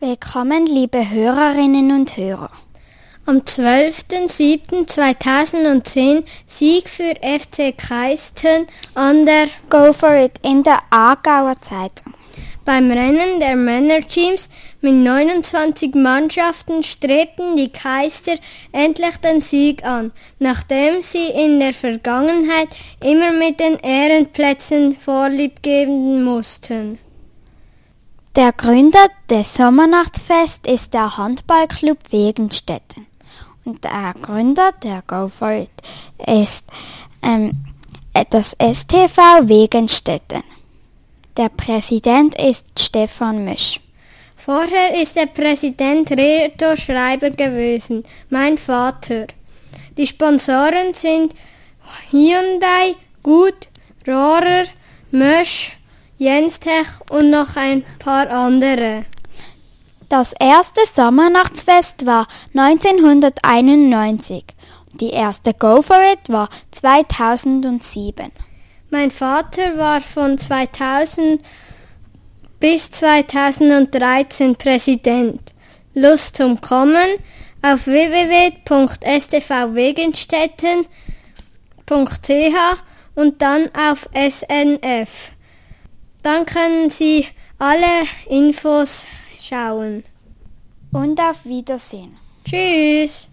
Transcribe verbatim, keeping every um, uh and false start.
Willkommen, liebe Hörerinnen und Hörer. Am zwölften siebten zweitausendzehn Sieg für F C Keisten an der Go for it in der Aargauer Zeitung. Beim Rennen der Männerteams mit neunundzwanzig Mannschaften strebten die Keister endlich den Sieg an, nachdem sie in der Vergangenheit immer mit den Ehrenplätzen Vorlieb geben mussten. Der Gründer des Sommernachtsfest ist der Handballclub Wegenstetten. Und der Gründer der Go for it ist ähm, das S T V Wegenstetten. Der Präsident ist Stefan Misch. Vorher ist der Präsident Reto Schreiber gewesen, mein Vater. Die Sponsoren sind Hyundai, Gut, Rohrer, Mösch, Jenstech und noch ein paar andere. Das erste Sommernachtsfest war neunzehnhunderteinundneunzig. Die erste Go for it war zweitausendsieben. Mein Vater war von zweitausend bis zweitausenddreizehn Präsident. Lust zum Kommen auf w w w punkt s t v wegenstetten punkt c h und dann auf S N F. Dann können Sie alle Infos schauen. Und auf Wiedersehen. Tschüss.